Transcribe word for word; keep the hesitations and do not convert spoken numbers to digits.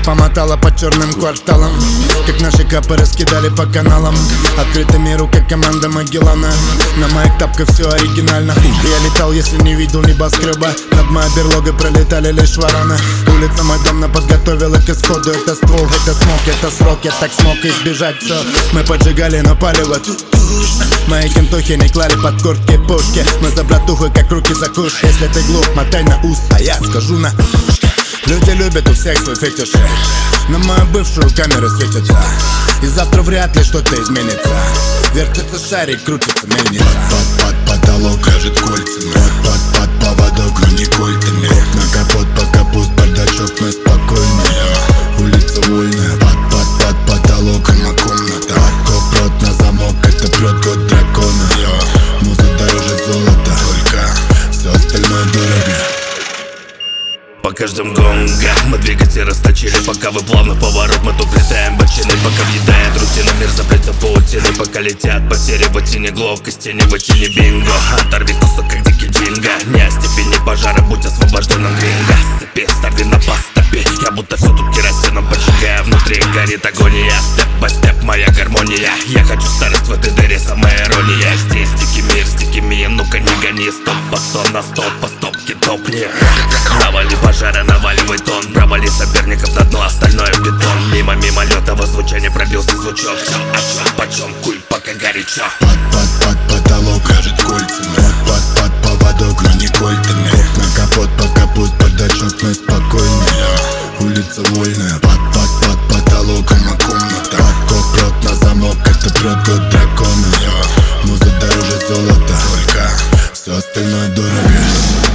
помотала по черным кварталам, как наши капы раскидали по каналам. Открытый миру, как команда Магеллана. На моих тапках все оригинально. Я летал, если не видел небоскреба. Над моей берлогой пролетали лишь вороны. Улица мой дом на подготовила к исходу. Это ствол, это смог, это срок. Я так смог избежать все. Мы поджигали, но палево. Мои кентухи не клали под куртки пушки. Мы за братухой, как руки за куш. Если ты глуп, мотай на ус, а я скажу на ушко. Люди любят у всех свой фетиш. На мою бывшую камеры светятся. И завтра вряд ли что-то изменится. Вертится шарик, крутится мельница. Под, под, под потолок ляжет кольцами. Под, под, под поводок, но не кольтами. На капот, пока пуст бардачок, мы спокойные. Улица вольная. Под, под, под потолоком, а комната. Подкоп, рот на замок, это прет год дракона. Муза дороже золота, только все остальное дорого. По каждым гонга мы двигатель расточили. Пока вы плавно поворот, мы тут летаем бочины. Пока въедает рутина, мир запрется паутины. Пока летят потери в тени, гловкости не в тени бинго. Оторви кусок, как дикий динго. Не о степени пожара, будь освобожденным гринго. Сцепи, старви на поступи. Я будто все тут керосином поджигаю. Внутри горит агония. Степ по степ, моя гармония. Я хочу старость в этой дыре, самая ирония. Здесь дикий мир, с дикими, ну-ка не гони. Стоп, по сто на стоп, по стопке топни. Навали пожара, наваливай тон. Провали соперников на дно, остальное бетон. Мимо мимолетного звучания пробился звучок. Чё, о чём, почем, куй, пока горячо. Под, под, под потолок ляжет кольцами. Под, под поводок, но не кольтами. На капот, пока пуст бардачок, мы спокойные. Улица вольная. Под, под, под потолоком, а комната. Подкоп, рот на замок, это прет год дракона. Муза дороже золота, только все остальное дорого.